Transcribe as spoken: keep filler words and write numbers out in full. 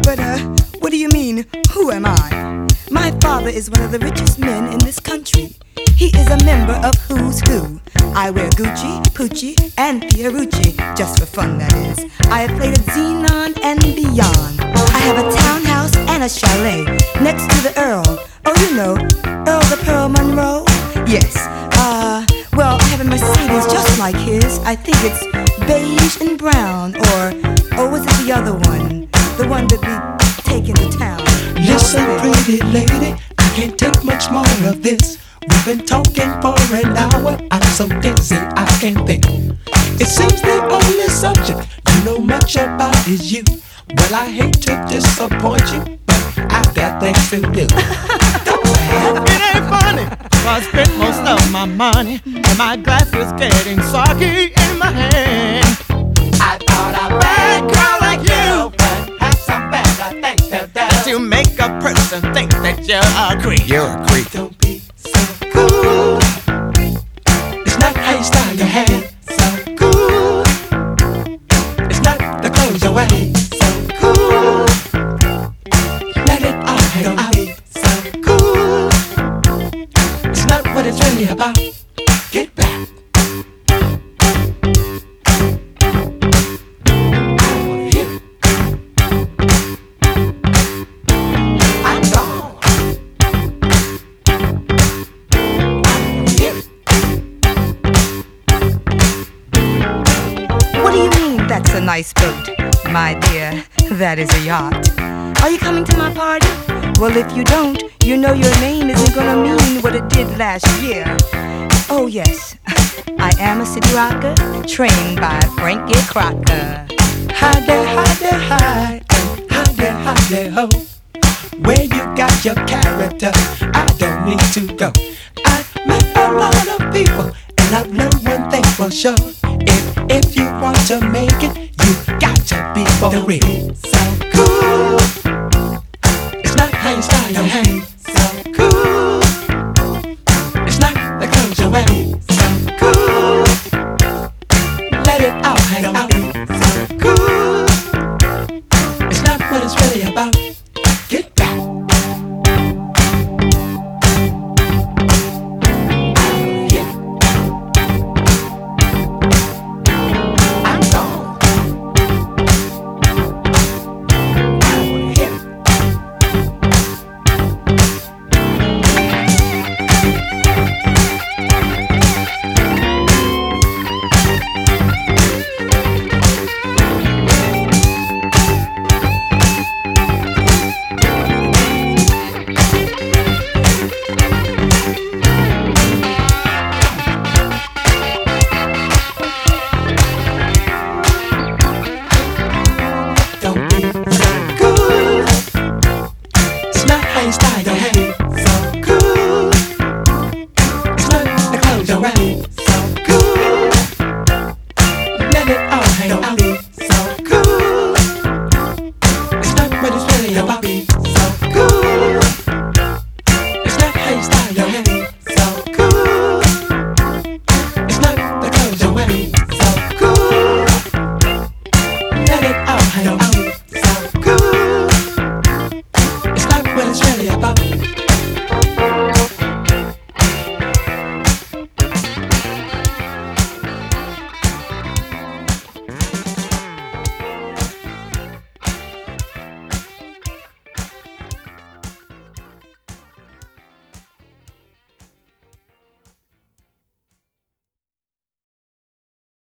But, uh, what do you mean, who am I? My father is one of the richest men in this country. He is a member of Who's Who. I wear Gucci, Pucci, and Fiorucci, just for fun, that is. I have played at Xenon and beyond. I have a townhouse and a chalet next to the Earl. Oh, you know, Earl the Pearl Monroe? Yes. Uh, well, I have a Mercedes just like his. I think it's beige and brown, or, or was it the other one? The one that we take into town. Listen, pretty lady, I can't take much more of this. We've been talking for an hour. I'm so dizzy I can't think. It seems the only subject you know much about is you. Well, I hate to disappoint you, but I've got things to do. It ain't funny. I spent most of my money, and my glass is getting soggy in my hand. I thought a bad girl like you would have some better things to do. To make a person think that you're a creep. You're a creep. Don't be so cool. It's not how you style your hair. So cool. It's not the clothes you wear. So cool. Let it all hang out. So cool. It's not what it's really about. Get back. That's a nice boat, my dear, that is a yacht. Are you coming to my party? Well, if you don't, you know your name isn't gonna mean what it did last year. Oh yes, I am a city rocker, trained by Frankie Crocker. Hi there, hi there, hi, and hi there, hi there, ho. Where you got your character, I don't need to go. I met a lot of people, and I've learned one thing for sure. If, if you want to make it, you got to be for real. So cool. It's not how you style your hair. So cool. It's not the clothes you wear. So cool. Let it all hang out. So cool. It's not what it's really about. Get back. Let it all hang out.